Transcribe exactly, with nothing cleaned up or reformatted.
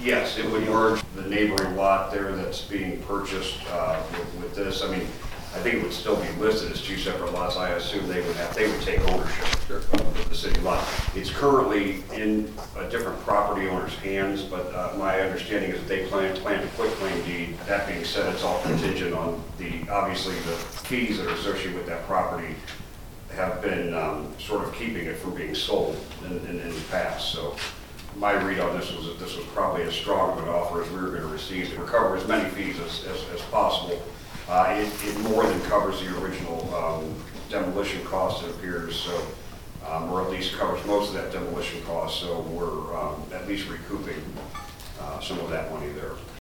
Yes, it would merge the neighboring lot there that's being purchased uh, with, with this. I mean, I think it would still be listed as two separate lots. I assume they would have, they would take ownership of the city lot. It's currently in a different property owner's hands, but uh, my understanding is that they plan, plan to quit claim deed. That being said, it's all contingent on the, obviously, the fees that are associated with that property have been um, sort of keeping it from being sold in, in, in the past. So my read on this was that this was probably as strong of an offer as we were going to receive to recover as many fees as, as, as possible. Uh, it, it more than covers the original um, demolition cost, it appears, so, um, or at least covers most of that demolition cost, so we're um, at least recouping uh, some of that money there.